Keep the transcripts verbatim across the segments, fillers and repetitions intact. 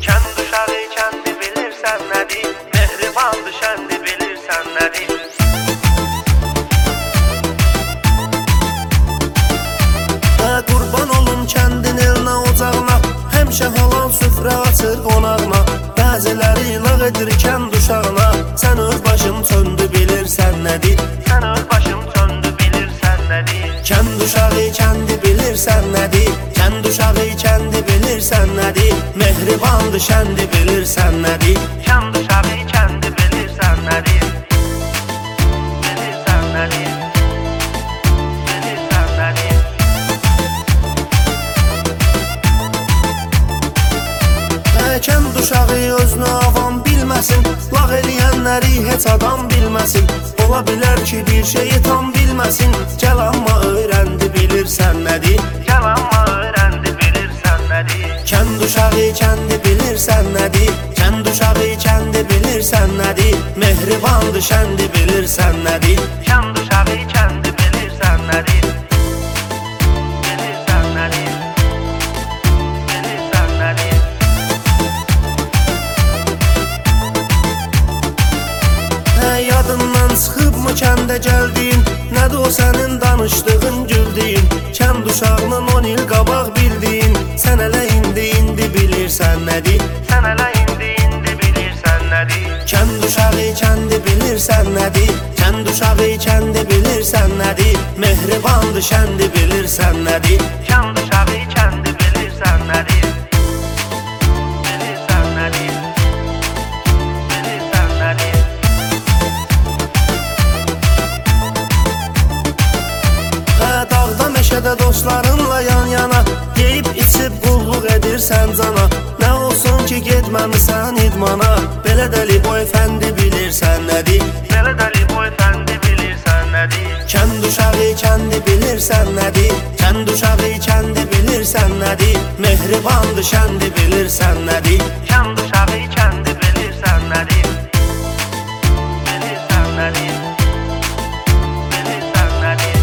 Kənd uşağı kəndi bilirsən nədir? Mehribandır şəndi bilirsən nədir? Hə qurban olum kəndin elinə ocağına, həmişə halal süfrə açır qonağına. Bəziləri lağ edir kənd uşağına, sən öz başın söndü bilirsən nədir? Sən öz başın söndü bilirsən nədir? Kənd uşağı kəndi bilirsən nədir? Kənd uşağı kəndi bilirsən nədir? Mehribandır şəndi bilirsən nədir? Kənd uşağı kəndi bilirsən nədir? Bilirsən nədir? Bilirsən nədir? Kənd uşağı özünü avam bilməsin, lağ eləyənləri heç adam bilməsin. Ola bilər ki bir şeyi tam bilməsin, gəl amma öyrəndi bilirsən nədir? Gəl amma öyrəndi bilirsən nədir? Kənd uşağı kəndi bilirsən nədir? Kənd uşağı kəndi bilirsən nədir? Mehribandır şəndi bilirsən nədir? Kənd uşağı kəndi bilirsən nədir? Bilirsən nədir? Bilirsən nədir? Yadından çıxıbmı kəndə gəldiyin? Nədir o sənin danışdığın güldüyün? Kənd uşağının on il qabaq bildiyin, sən elə indi indi bilirsən nədir? Sən elə indi indi bilirsən nədir? Kənd uşağı kəndi bilirsən nədir? Kənd uşağı kəndi bilirsən nədir? Mehribandır şəndi bilirsən nədir? Kənd uşağı kəndi bilirsən nədir? Bilirsən nədir? Bilirsən nədir? Dağda meşədə dostlarınla yan yana, yeyib içib qulluq edirsən cana. Nə olsun ki getməmisən idmana, belə dəli boyfəndi bilirsən nədir? Belə dəli boyfəndi bilirsən nədir? Kənd uşağı kəndi bilirsən nədir? Kənd uşağı kəndi bilirsən nədir? Mehribandır şəndi bilirsən nədir? Kənd uşağı kəndi bilirsən nədir? Bilirsən nədir? Bilirsən nədir?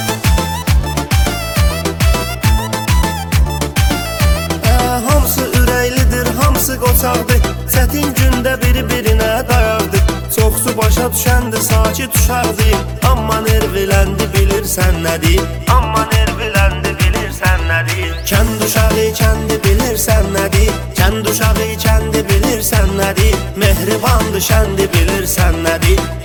Hamısı ürəklidir, hamısı qoçaqdır, çətin gündə biri-birinə dayaqdır. Çoxsu başa düşəndir, sakit uşaqdır, amma nerviləndi bilirsən nədir? Amma nerviləndi bilirsən nədir? Kənd uşağı kəndi bilirsən nədir? Kənd uşağı kəndi bilirsən nədir? Mehribandır şəndi bilirsən nədir?